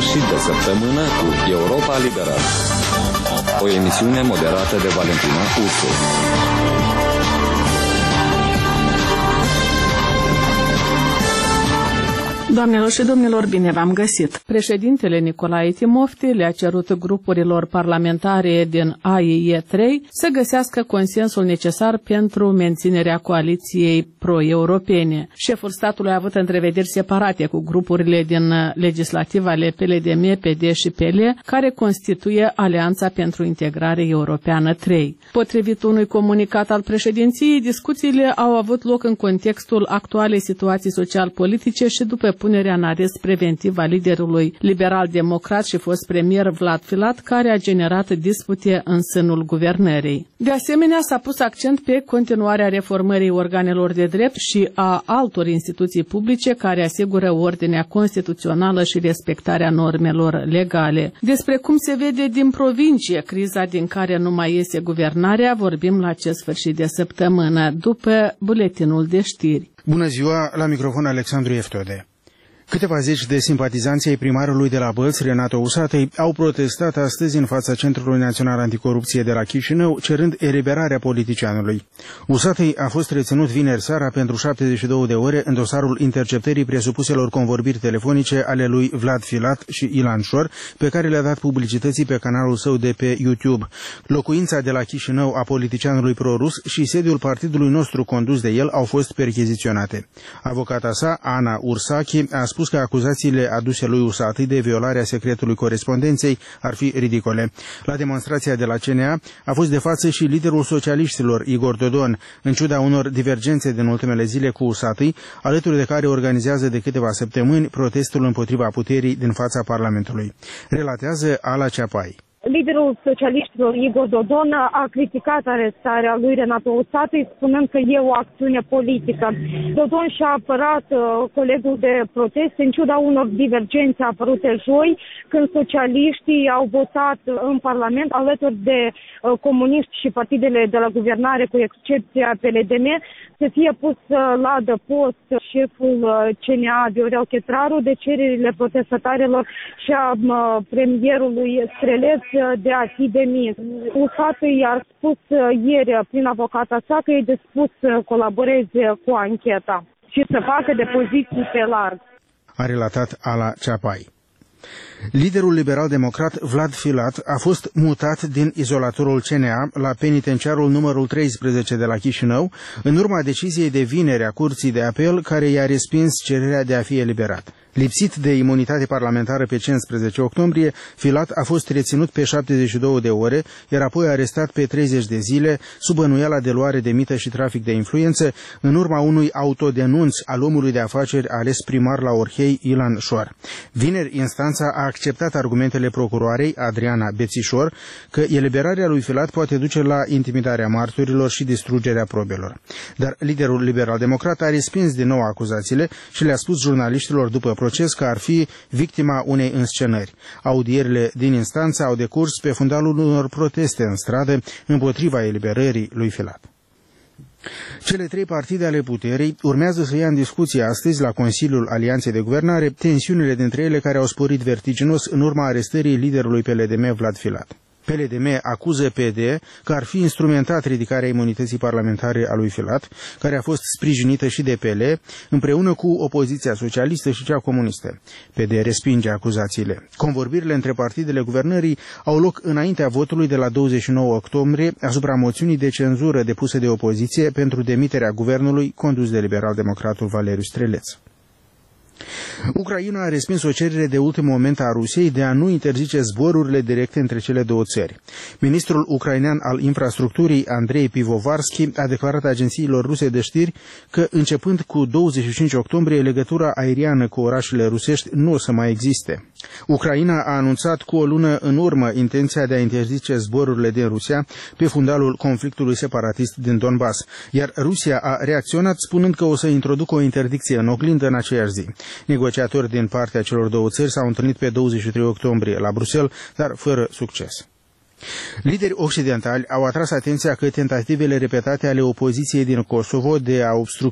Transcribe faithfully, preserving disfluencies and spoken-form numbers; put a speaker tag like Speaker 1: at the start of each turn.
Speaker 1: sfârșit de săptămână cu Europa Liberală, o emisiune moderată de Valentina Ursu.
Speaker 2: Doamnelor și domnilor, bine v-am găsit! Președintele Nicolae Timofti le-a cerut grupurilor parlamentare din A I E trei să găsească consensul necesar pentru menținerea coaliției pro-europene. Șeful statului a avut întrevederi separate cu grupurile din legislativ ale P L D M, P D și P L, care constituie Alianța pentru Integrare Europeană trei. Potrivit unui comunicat al președinției, discuțiile au avut loc în contextul actualei situații social-politice și după punerea în arest preventiv a liderului liberal-democrat și fost premier Vlad Filat, care a generat dispute în sânul guvernării. De asemenea, s-a pus accent pe continuarea reformării organelor de drept și a altor instituții publice care asigură ordinea constituțională și respectarea normelor legale. Despre cum se vede din provincie criza din care nu mai iese guvernarea, vorbim la acest sfârșit de săptămână, după buletinul de știri.
Speaker 3: Bună ziua, la microfon Alexandru Eftode. Câteva zeci de simpatizanți ai primarului de la Bălți, Renato Usatăi, au protestat astăzi în fața Centrului Național Anticorupție de la Chișinău, cerând eliberarea politicianului. Usatăi a fost reținut vineri seara pentru șaptezeci și două de ore în dosarul interceptării presupuselor convorbiri telefonice ale lui Vlad Filat și Ilan Șor, pe care le-a dat publicității pe canalul său de pe YouTube. Locuința de la Chișinău a politicianului pro-rus și sediul partidului nostru condus de el au fost percheziționate. Avocata sa, Ana Ursachi, a spus că acuzațiile aduse lui Usatăi de violarea secretului corespondenței ar fi ridicole. La demonstrația de la C N A a fost de față și liderul socialiștilor, Igor Dodon, în ciuda unor divergențe din ultimele zile cu Usatăi, alături de care organizează de câteva săptămâni protestul împotriva puterii din fața Parlamentului. Relatează Ala Ceapai.
Speaker 4: Liderul socialiștilor Igor Dodon a criticat arestarea lui Renato Usatăi, spunând că e o acțiune politică. Dodon și-a apărat uh, colegul de protest în ciuda unor divergențe apărute joi, când socialiștii au votat în Parlament alături de uh, comuniști și partidele de la guvernare, cu excepția P L D M, să fie pus uh, la adăpost șeful uh, C N A Viorel Chetraru de cererile protestatarilor și a uh, premierului Streleț de a fi demis. Usatăi a spus ieri prin avocata sa că e dispus să colaboreze cu ancheta și să facă depoziții pe larg.
Speaker 3: A relatat Ala Ceapai. Liderul liberal-democrat Vlad Filat a fost mutat din izolatorul C N A la penitenciarul numărul treisprezece de la Chișinău, în urma deciziei de vineri a Curții de Apel, care i-a respins cererea de a fi eliberat. Lipsit de imunitate parlamentară pe cincisprezece octombrie, Filat a fost reținut pe șaptezeci și două de ore, iar apoi arestat pe treizeci de zile, sub bănuiala de luare de mită și trafic de influență, în urma unui autodenunț al omului de afaceri ales primar la Orhei, Ilan Șor. Vineri, instanța a acceptat argumentele procuroarei, Adriana Bețișor, că eliberarea lui Filat poate duce la intimidarea martorilor și distrugerea probelor. Dar liderul liberal-democrat a respins din nou acuzațiile și le-a spus jurnaliștilor după proces că ar fi victima unei înscenări. Audierile din instanță au decurs pe fundalul unor proteste în stradă împotriva eliberării lui Filat. Cele trei partide ale puterii urmează să ia în discuție astăzi la Consiliul Alianței de Guvernare tensiunile dintre ele care au sporit vertiginos în urma arestării liderului P L D M Vlad Filat. P L D M acuză P D că ar fi instrumentat ridicarea imunității parlamentare a lui Filat, care a fost sprijinită și de P L, împreună cu opoziția socialistă și cea comunistă. P D respinge acuzațiile. Convorbirile între partidele guvernării au loc înaintea votului de la douăzeci și nouă octombrie asupra moțiunii de cenzură depusă de opoziție pentru demiterea guvernului condus de liberal-democratul Valeriu Streleț. Ucraina a respins o cerere de ultim moment a Rusiei de a nu interzice zborurile directe între cele două țări. Ministrul ucrainean al infrastructurii, Andrei Pivovarski, a declarat agențiilor ruse de știri că, începând cu douăzeci și cinci octombrie, legătura aeriană cu orașele rusești nu o să mai existe. Ucraina a anunțat cu o lună în urmă intenția de a interzice zborurile din Rusia pe fundalul conflictului separatist din Donbass, iar Rusia a reacționat spunând că o să introducă o interdicție în oglindă în aceeași zi. Negociatori din partea celor două țări s-au întâlnit pe douăzeci și trei octombrie la Bruxelles, dar fără succes. Liderii occidentali au atras atenția că tentativele repetate ale opoziției din Kosovo de a obstrucționa